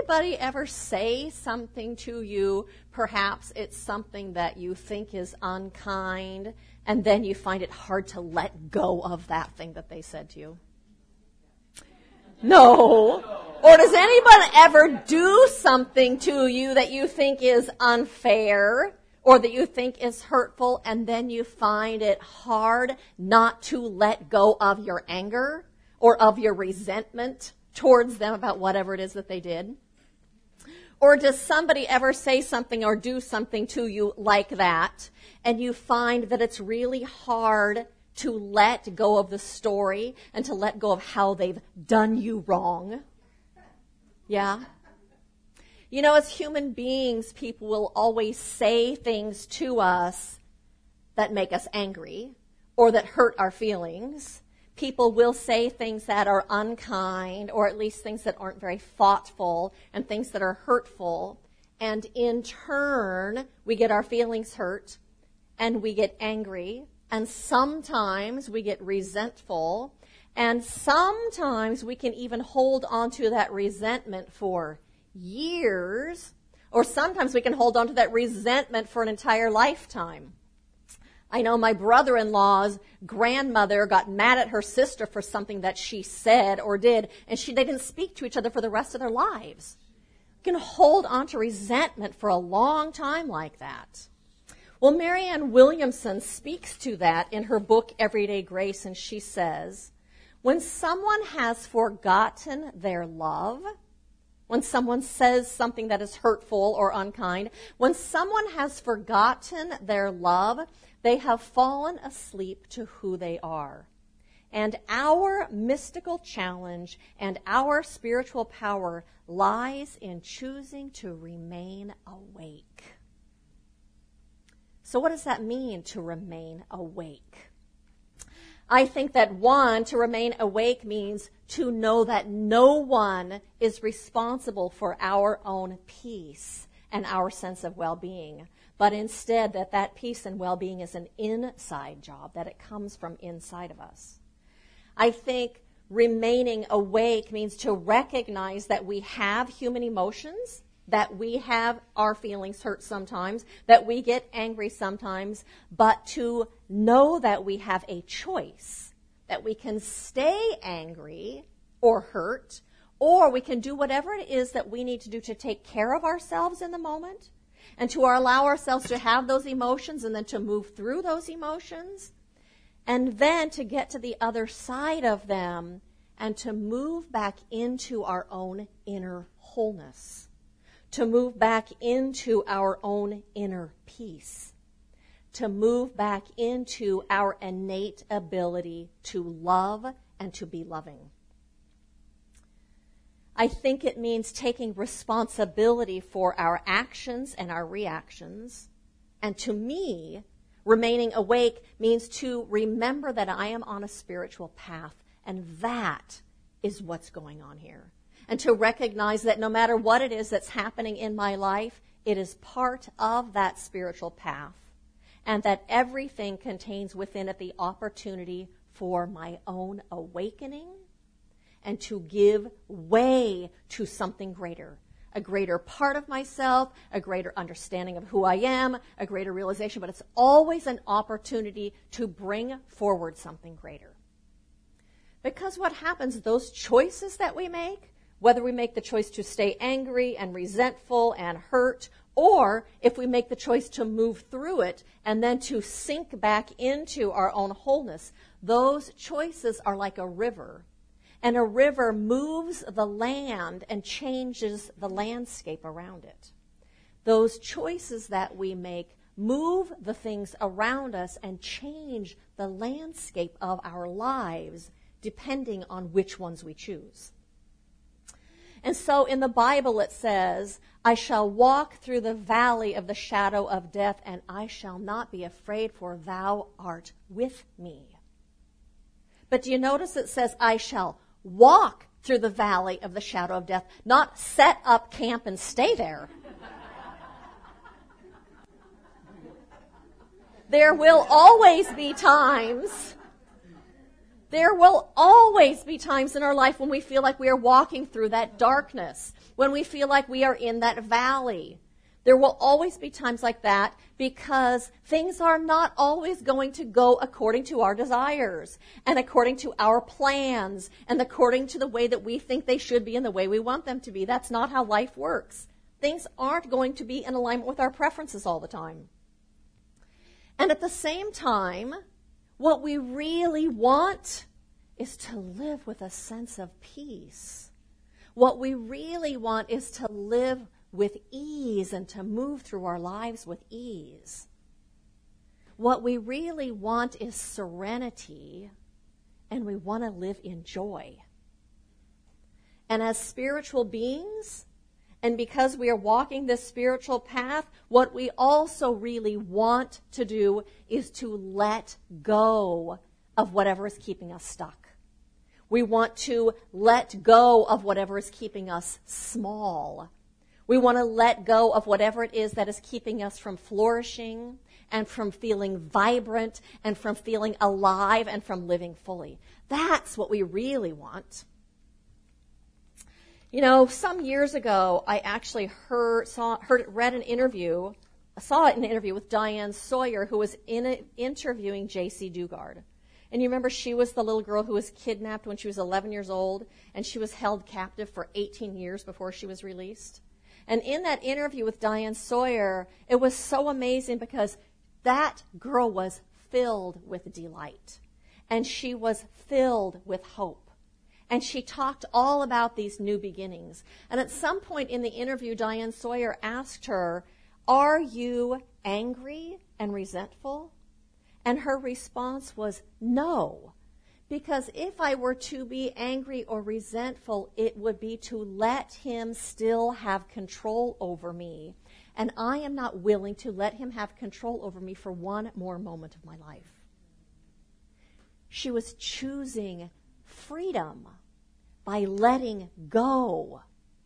anybody ever say something to you? Perhaps it's something that you think is unkind, and then you find it hard to let go of that thing that they said to you. No. Or does anybody ever do something to you that you think is unfair or that you think is hurtful, and then you find it hard not to let go of your anger or of your resentment towards them about whatever it is that they did? Or does somebody ever say something or do something to you like that, and you find that it's really hard to let go of the story and to let go of how they've done you wrong? Yeah? You know, as human beings, people will always say things to us that make us angry or that hurt our feelings. People will say things that are unkind, or at least things that aren't very thoughtful, and things that are hurtful. And in turn, we get our feelings hurt, and we get angry, and sometimes we get resentful, and sometimes we can even hold on to that resentment for years, or sometimes we can hold on to that resentment for an entire lifetime. I know my brother-in-law's grandmother got mad at her sister for something that she said or did, and they didn't speak to each other for the rest of their lives. You can hold on to resentment for a long time like that. Well, Marianne Williamson speaks to that in her book, Everyday Grace, and she says, when someone has forgotten their love, when someone says something that is hurtful or unkind, when someone has forgotten their love, they have fallen asleep to who they are. And our mystical challenge and our spiritual power lies in choosing to remain awake. So what does that mean, to remain awake? I think that to remain awake means to know that no one is responsible for our own peace and our sense of well-being, but instead that peace and well-being is an inside job, that it comes from inside of us. I think remaining awake means to recognize that we have human emotions, that we have our feelings hurt sometimes, that we get angry sometimes, but to know that we have a choice, that we can stay angry or hurt, or we can do whatever it is that we need to do to take care of ourselves in the moment, and to allow ourselves to have those emotions and then to move through those emotions, and then to get to the other side of them and to move back into our own inner wholeness, to move back into our own inner peace, to move back into our innate ability to love and to be loving. I think it means taking responsibility for our actions and our reactions. And to me, remaining awake means to remember that I am on a spiritual path, and that is what's going on here. And to recognize that no matter what it is that's happening in my life, it is part of that spiritual path, and that everything contains within it the opportunity for my own awakening and to give way to something greater, a greater part of myself, a greater understanding of who I am, a greater realization, but it's always an opportunity to bring forward something greater. Because what happens, those choices that we make, whether we make the choice to stay angry and resentful and hurt, or if we make the choice to move through it and then to sink back into our own wholeness, those choices are like a river. And a river moves the land and changes the landscape around it. Those choices that we make move the things around us and change the landscape of our lives depending on which ones we choose. And so in the Bible it says, I shall walk through the valley of the shadow of death, and I shall not be afraid, for thou art with me. But do you notice it says, I shall walk through the valley of the shadow of death, not set up camp and stay there. There will always be times There will always be times in our life when we feel like we are walking through that darkness, when we feel like we are in that valley. There will always be times like that because things are not always going to go according to our desires and according to our plans and according to the way that we think they should be and the way we want them to be. That's not how life works. Things aren't going to be in alignment with our preferences all the time. And at the same time, what we really want is to live with a sense of peace. What we really want is to live with ease and to move through our lives with ease. What we really want is serenity, and we want to live in joy. And as spiritual beings, and because we are walking this spiritual path, what we also really want to do is to let go of whatever is keeping us stuck. We want to let go of whatever is keeping us small. We want to let go of whatever it is that is keeping us from flourishing and from feeling vibrant and from feeling alive and from living fully. That's what we really want. You know, some years ago, I actually saw it in an interview with Diane Sawyer, who was interviewing J.C. Dugard. And you remember she was the little girl who was kidnapped when she was 11 years old, and she was held captive for 18 years before she was released. And in that interview with Diane Sawyer, it was so amazing because that girl was filled with delight, and she was filled with hope. And she talked all about these new beginnings. And at some point in the interview, Diane Sawyer asked her, "Are you angry and resentful?" And her response was, "No. Because if I were to be angry or resentful, it would be to let him still have control over me. And I am not willing to let him have control over me for one more moment of my life." She was choosing freedom by letting go.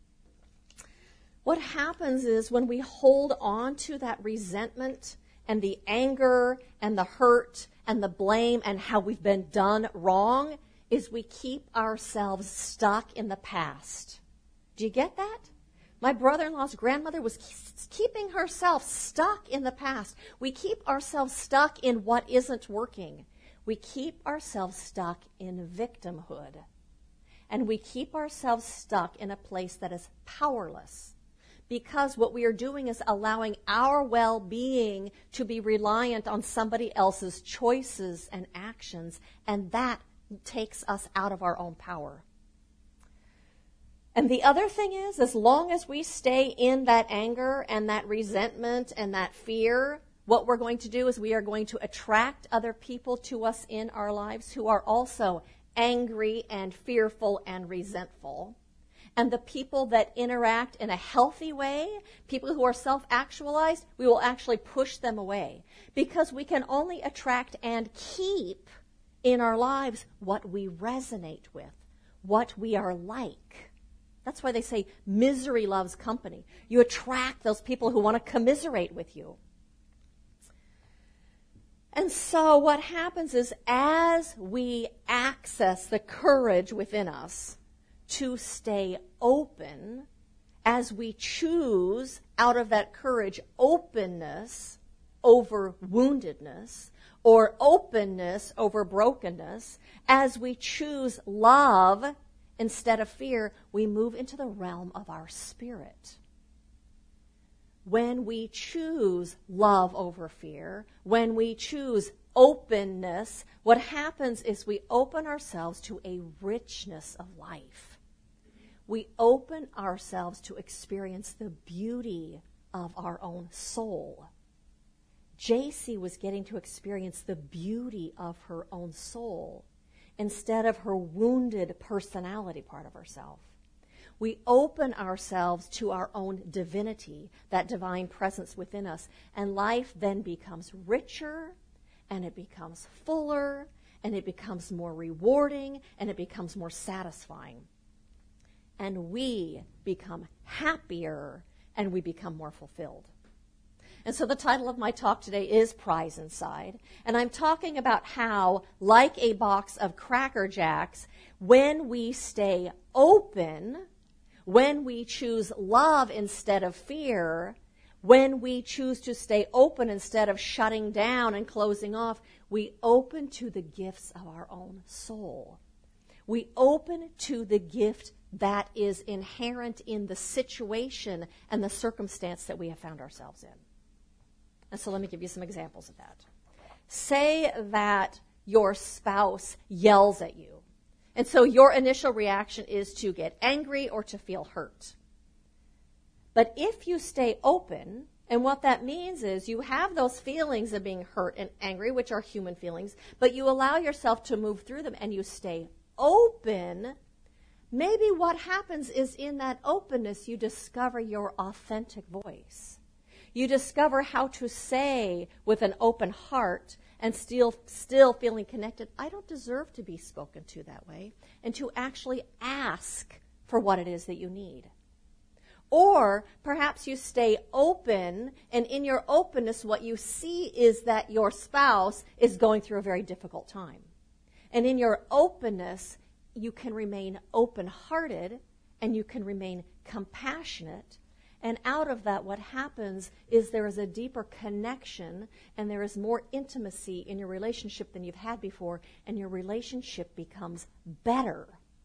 What happens is when we hold on to that resentment and the anger and the hurt and the blame and how we've been done wrong, is we keep ourselves stuck in the past. Do you get that? My brother-in-law's grandmother was keeping herself stuck in the past. We keep ourselves stuck in what isn't working. We keep ourselves stuck in victimhood. And we keep ourselves stuck in a place that is powerless. Because what we are doing is allowing our well-being to be reliant on somebody else's choices and actions, and that takes us out of our own power. And the other thing is, as long as we stay in that anger and that resentment and that fear, what we're going to do is we are going to attract other people to us in our lives who are also angry and fearful and resentful. And the people that interact in a healthy way, people who are self-actualized, we will actually push them away. Because we can only attract and keep in our lives what we resonate with, what we are like. That's why they say misery loves company. You attract those people who want to commiserate with you. And so what happens is as we access the courage within us to stay open, as we choose out of that courage openness over woundedness or openness over brokenness, as we choose love instead of fear, we move into the realm of our spirit. When we choose love over fear, when we choose openness, what happens is we open ourselves to a richness of life. We open ourselves to experience the beauty of our own soul. JC was getting to experience the beauty of her own soul instead of her wounded personality part of herself. We open ourselves to our own divinity, that divine presence within us, and life then becomes richer, and it becomes fuller, and it becomes more rewarding, and it becomes more satisfying. And we become happier, and we become more fulfilled. And so the title of my talk today is Prize Inside. And I'm talking about how, like a box of Cracker Jacks, when we stay open, when we choose love instead of fear, when we choose to stay open instead of shutting down and closing off, we open to the gifts of our own soul. We open to the gift that is inherent in the situation and the circumstance that we have found ourselves in. And so let me give you some examples of that. Say that your spouse yells at you. And so your initial reaction is to get angry or to feel hurt. But if you stay open, and what that means is you have those feelings of being hurt and angry, which are human feelings, but you allow yourself to move through them and you stay open, maybe what happens is in that openness you discover your authentic voice. You discover how to say with an open heart and still feeling connected, I don't deserve to be spoken to that way, and to actually ask for what it is that you need. Or perhaps you stay open, and in your openness what you see is that your spouse is going through a very difficult time. And in your openness, you can remain open-hearted and you can remain compassionate. And out of that, what happens is there is a deeper connection and there is more intimacy in your relationship than you've had before, and your relationship becomes better.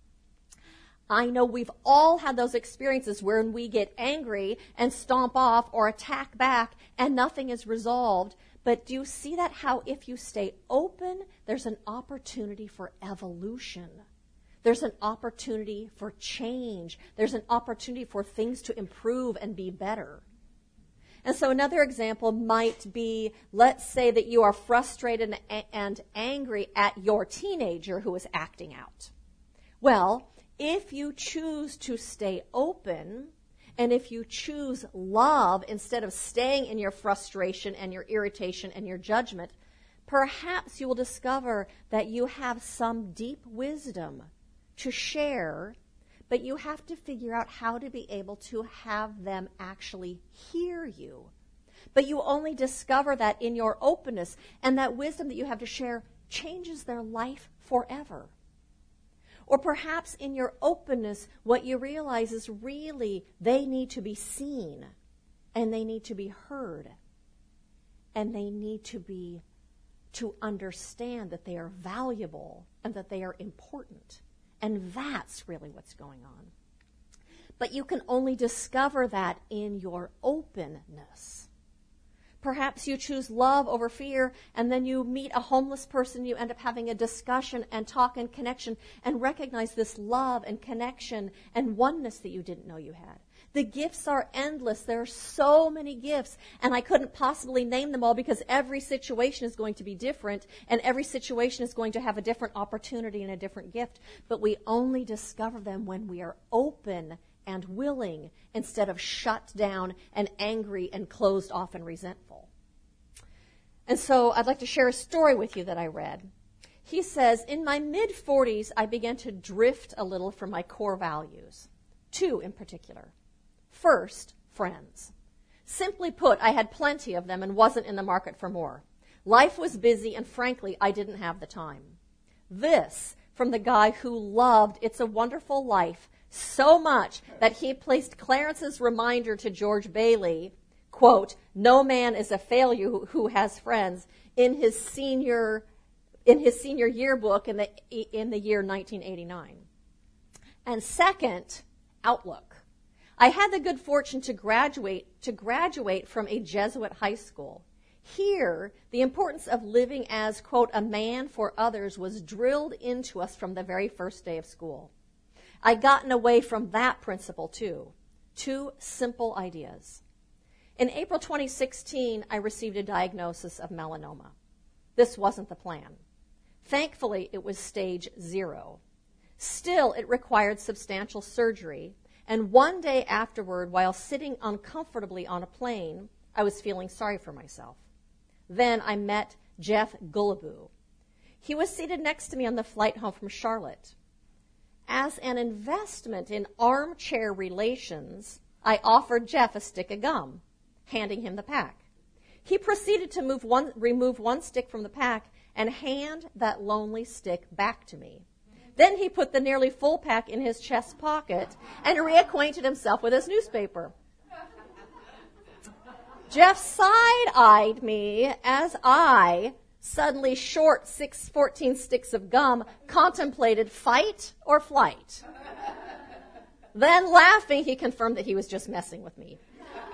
I know we've all had those experiences where we get angry and stomp off or attack back and nothing is resolved. But do you see that how if you stay open, there's an opportunity for evolution? There's an opportunity for change. There's an opportunity for things to improve and be better. And so another example might be, let's say that you are frustrated and angry at your teenager who is acting out. Well, if you choose to stay open, and if you choose love instead of staying in your frustration and your irritation and your judgment, perhaps you will discover that you have some deep wisdom to share, but you have to figure out how to be able to have them actually hear you. But you only discover that in your openness, and that wisdom that you have to share changes their life forever. Or perhaps in your openness, what you realize is really they need to be seen, and they need to be heard, and they need to understand that they are valuable and that they are important. And that's really what's going on. But you can only discover that in your openness. Perhaps you choose love over fear, and then you meet a homeless person, you end up having a discussion and talk and connection and recognize this love and connection and oneness that you didn't know you had. The gifts are endless. There are so many gifts, and I couldn't possibly name them all because every situation is going to be different, and every situation is going to have a different opportunity and a different gift. But we only discover them when we are open and willing instead of shut down and angry and closed off and resentful. And so I'd like to share a story with you that I read. He says, in my mid-40s, I began to drift a little from my core values. 2 in particular. First, friends. Simply put, I had plenty of them and wasn't in the market for more. Life was busy, and frankly, I didn't have the time. This from the guy who loved It's a Wonderful Life so much that he placed Clarence's reminder to George Bailey, quote, no man is a failure who has friends, in his senior yearbook in the year 1989. And second, outlook. I had the good fortune to graduate from a Jesuit high school. Here, the importance of living as, quote, a man for others was drilled into us from the very first day of school. I'd gotten away from that principle too. 2 simple ideas. In April 2016, I received a diagnosis of melanoma. This wasn't the plan. Thankfully, it was stage 0. Still, it required substantial surgery, and one day afterward, while sitting uncomfortably on a plane, I was feeling sorry for myself. Then I met Jeff Gullaboo. He was seated next to me on the flight home from Charlotte. As an investment in armchair relations, I offered Jeff a stick of gum, handing him the pack. He proceeded to remove one stick from the pack and hand that lonely stick back to me. Then he put the nearly full pack in his chest pocket and reacquainted himself with his newspaper. Jeff side-eyed me as I, suddenly short 14 sticks of gum, contemplated fight or flight. Then, laughing, he confirmed that he was just messing with me.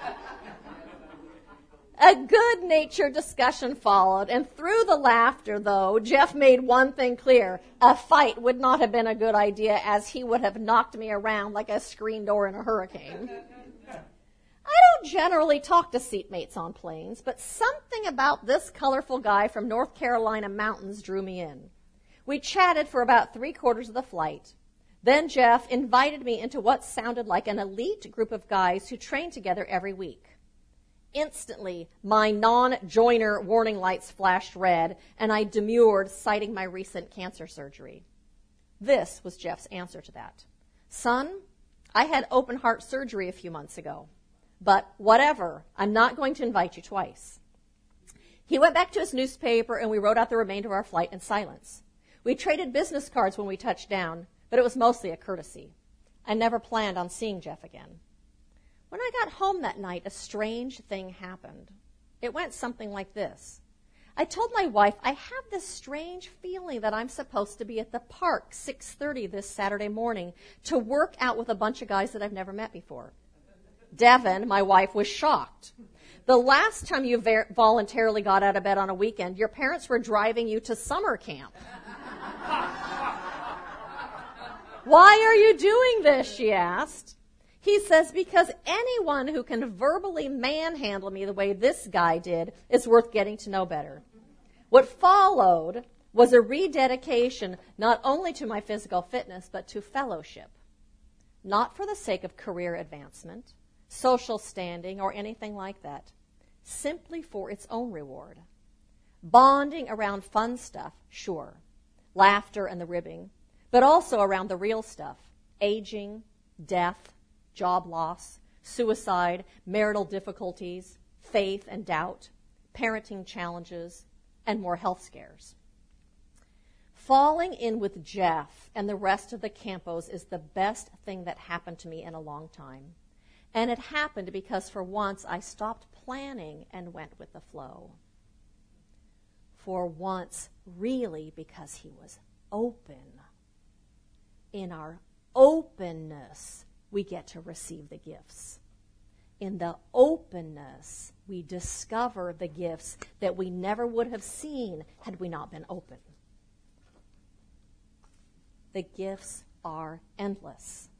A good-natured discussion followed, and through the laughter, though, Jeff made one thing clear. A fight would not have been a good idea, as he would have knocked me around like a screen door in a hurricane. I don't generally talk to seatmates on planes, but something about this colorful guy from North Carolina mountains drew me in. We chatted for about 3/4 of the flight. Then Jeff invited me into what sounded like an elite group of guys who train together every week. Instantly, my non-joiner warning lights flashed red, and I demurred, citing my recent cancer surgery. This was Jeff's answer to that. Son, I had open heart surgery a few months ago. But whatever, I'm not going to invite you twice. He went back to his newspaper, and we wrote out the remainder of our flight in silence. We traded business cards when we touched down, but it was mostly a courtesy. I never planned on seeing Jeff again. When I got home that night, a strange thing happened. It went something like this. I told my wife, I have this strange feeling that I'm supposed to be at the park 6:30 this Saturday morning to work out with a bunch of guys that I've never met before. Devin, my wife, was shocked. The last time you voluntarily got out of bed on a weekend, your parents were driving you to summer camp. Why are you doing this, she asked. He says, because anyone who can verbally manhandle me the way this guy did is worth getting to know better. What followed was a rededication not only to my physical fitness, but to fellowship. Not for the sake of career advancement, social standing, or anything like that. Simply for its own reward. Bonding around fun stuff, sure. Laughter and the ribbing. But also around the real stuff. Aging, death, job loss, suicide, marital difficulties, faith and doubt, parenting challenges, and more health scares. Falling in with Jeff and the rest of the Campos is the best thing that happened to me in a long time. And it happened because for once I stopped planning and went with the flow. For once, really, because he was open. In our openness, we get to receive the gifts. In the openness, we discover the gifts that we never would have seen had we not been open. The gifts are endless.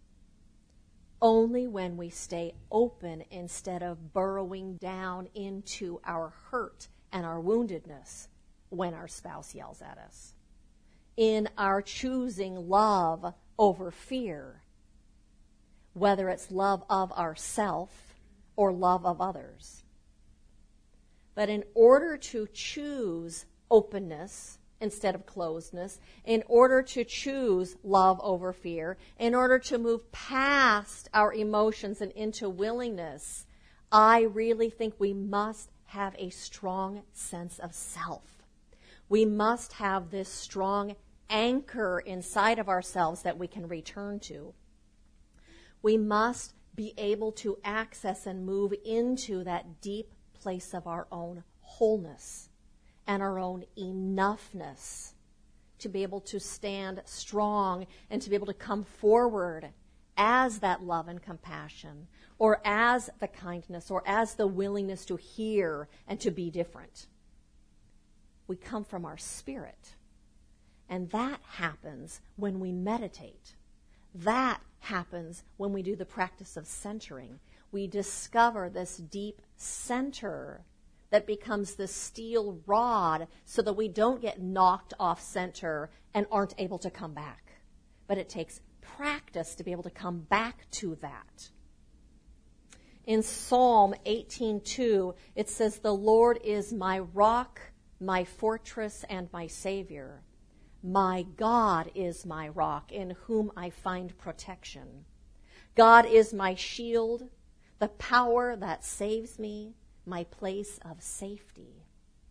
Only when we stay open instead of burrowing down into our hurt and our woundedness when our spouse yells at us. In our choosing love over fear, whether it's love of ourself or love of others. But in order to choose openness instead of closedness, in order to choose love over fear, in order to move past our emotions and into willingness, I really think we must have a strong sense of self. We must have this strong anchor inside of ourselves that we can return to. We must be able to access and move into that deep place of our own wholeness and our own enoughness to be able to stand strong and to be able to come forward as that love and compassion, or as the kindness, or as the willingness to hear and to be different. We come from our spirit. And that happens when we meditate. That happens when we do the practice of centering. We discover this deep center that becomes the steel rod so that we don't get knocked off center and aren't able to come back. But it takes practice to be able to come back to that. In Psalm 18:2, it says, "The Lord is my rock, my fortress, and my Savior. My God is my rock, in whom I find protection. God is my shield, the power that saves me, my place of safety.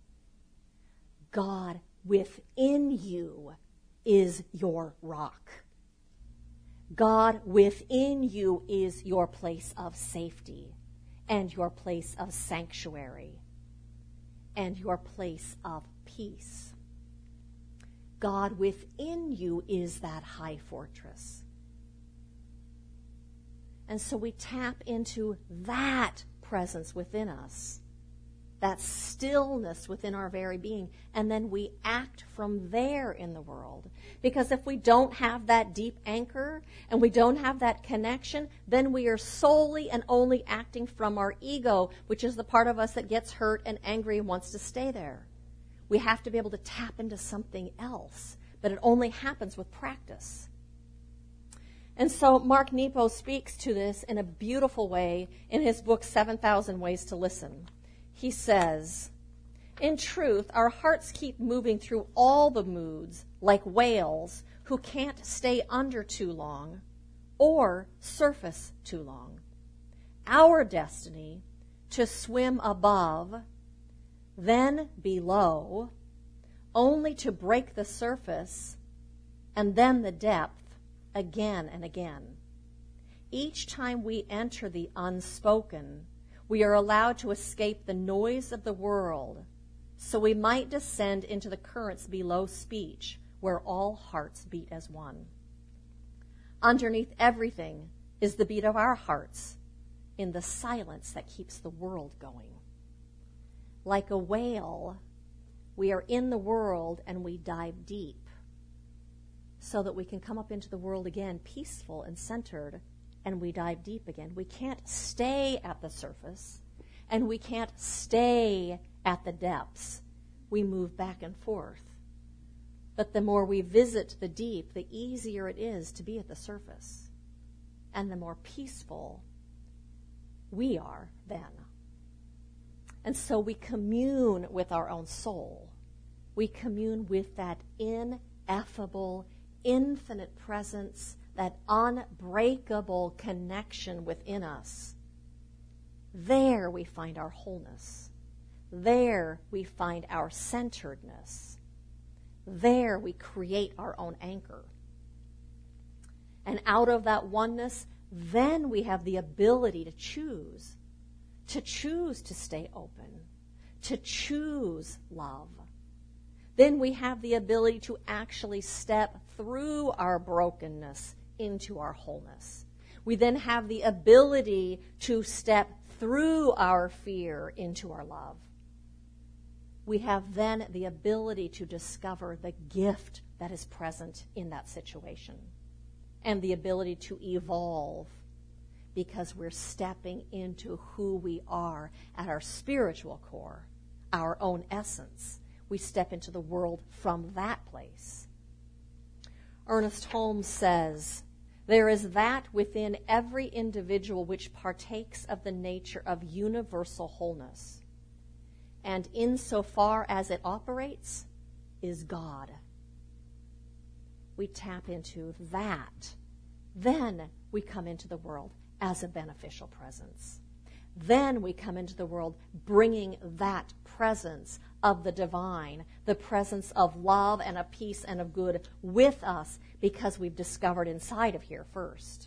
God within you is your rock. God within you is your place of safety and your place of sanctuary and your place of peace. God within you is that high fortress. And so we tap into that presence within us, that stillness within our very being, and then we act from there in the world. Because if we don't have that deep anchor and we don't have that connection, then we are solely and only acting from our ego, which is the part of us that gets hurt and angry and wants to stay there. We have to be able to tap into something else, but it only happens with practice. And so Mark Nepo speaks to this in a beautiful way in his book, 7,000 Ways to Listen. He says, in truth, our hearts keep moving through all the moods like whales who can't stay under too long or surface too long. Our destiny to swim above, then below, only to break the surface and then the depth again and again. Each time we enter the unspoken, we are allowed to escape the noise of the world, so we might descend into the currents below speech, where all hearts beat as one. Underneath everything is the beat of our hearts in the silence that keeps the world going. Like a whale, we are in the world and we dive deep so that we can come up into the world again peaceful and centered, and we dive deep again. We can't stay at the surface, and we can't stay at the depths. We move back and forth. But the more we visit the deep, the easier it is to be at the surface, and the more peaceful we are then. And so we commune with our own soul. We commune with that ineffable, infinite presence, that unbreakable connection within us. There we find our wholeness. There we find our centeredness. There we create our own anchor. And out of that oneness, then we have the ability to choose to stay open, to choose love. Then we have the ability to actually step through our brokenness into our wholeness. We then have the ability to step through our fear into our love. We have then the ability to discover the gift that is present in that situation and the ability to evolve, because we're stepping into who we are at our spiritual core, our own essence. We step into the world from that place. Ernest Holmes says, there is that within every individual which partakes of the nature of universal wholeness, and insofar as it operates, is God. We tap into that. Then we come into the world as a beneficial presence. Then we come into the world bringing that presence of the divine, the presence of love and of peace and of good with us, because we've discovered inside of here first.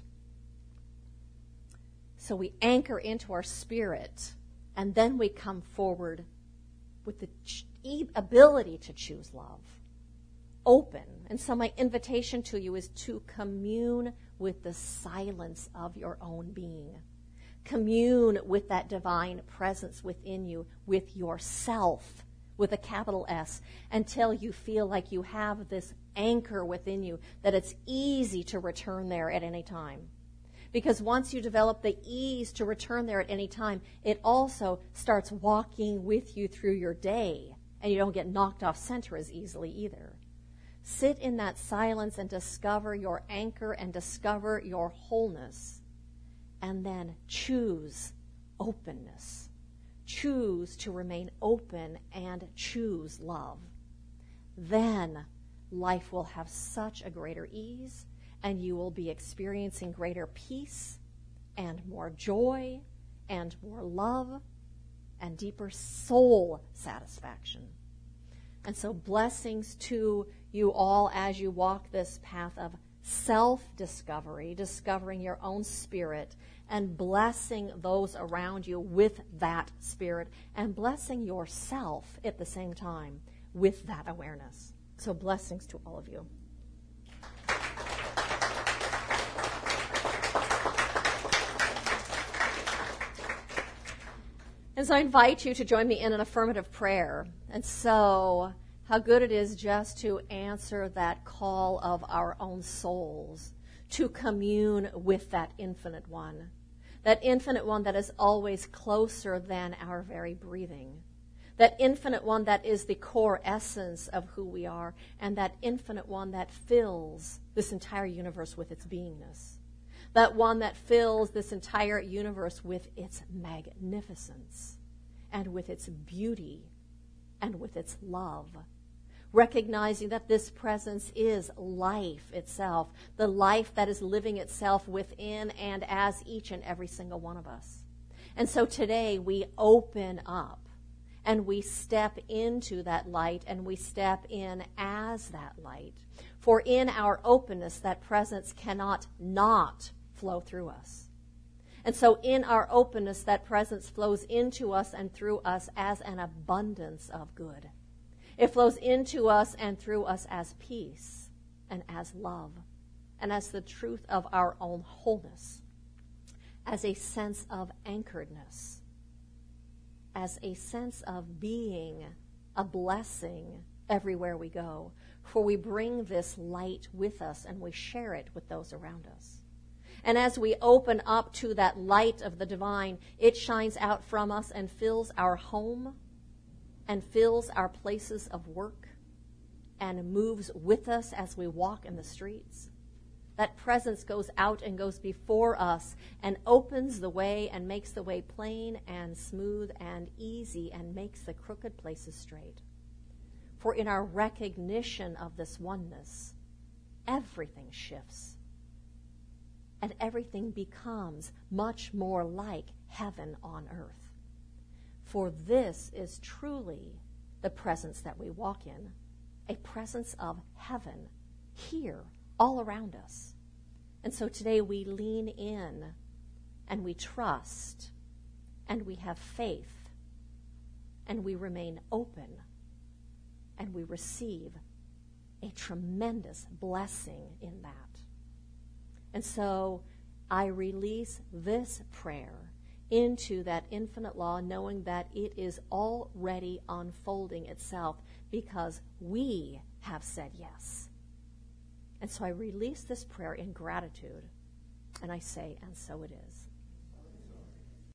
So we anchor into our spirit, and then we come forward with the ability to choose love. Open. And so my invitation to you is to commune with the silence of your own being. Commune with that divine presence within you, with yourself, with a capital S, until you feel like you have this anchor within you, that it's easy to return there at any time. Because once you develop the ease to return there at any time, it also starts walking with you through your day, and you don't get knocked off center as easily either. Sit in that silence and discover your anchor and discover your wholeness. And then choose openness. Choose to remain open and choose love. Then life will have such a greater ease, and you will be experiencing greater peace and more joy and more love and deeper soul satisfaction. And so blessings to you all as you walk this path of self-discovery, discovering your own spirit, and blessing those around you with that spirit, and blessing yourself at the same time with that awareness. So blessings to all of you. And so I invite you to join me in an affirmative prayer. And so how good it is just to answer that call of our own souls to commune with that infinite one that is always closer than our very breathing, that infinite one that is the core essence of who we are, and that infinite one that fills this entire universe with its beingness, that one that fills this entire universe with its magnificence and with its beauty and with its love, recognizing that this presence is life itself, the life that is living itself within and as each and every single one of us. And so today we open up and we step into that light and we step in as that light. For in our openness, that presence cannot not flow through us. And so in our openness, that presence flows into us and through us as an abundance of good. It flows into us and through us as peace and as love and as the truth of our own wholeness, as a sense of anchoredness, as a sense of being a blessing everywhere we go. For we bring this light with us and we share it with those around us. And as we open up to that light of the divine, it shines out from us and fills our home and fills our places of work and moves with us as we walk in the streets. That presence goes out and goes before us and opens the way and makes the way plain and smooth and easy and makes the crooked places straight. For in our recognition of this oneness, everything shifts and everything becomes much more like heaven on earth. For this is truly the presence that we walk in, a presence of heaven here, all around us. And so today we lean in and we trust and we have faith and we remain open and we receive a tremendous blessing in that. And so I release this prayer into that infinite law, knowing that it is already unfolding itself because we have said yes. And so I release this prayer in gratitude, and I say, and so it is.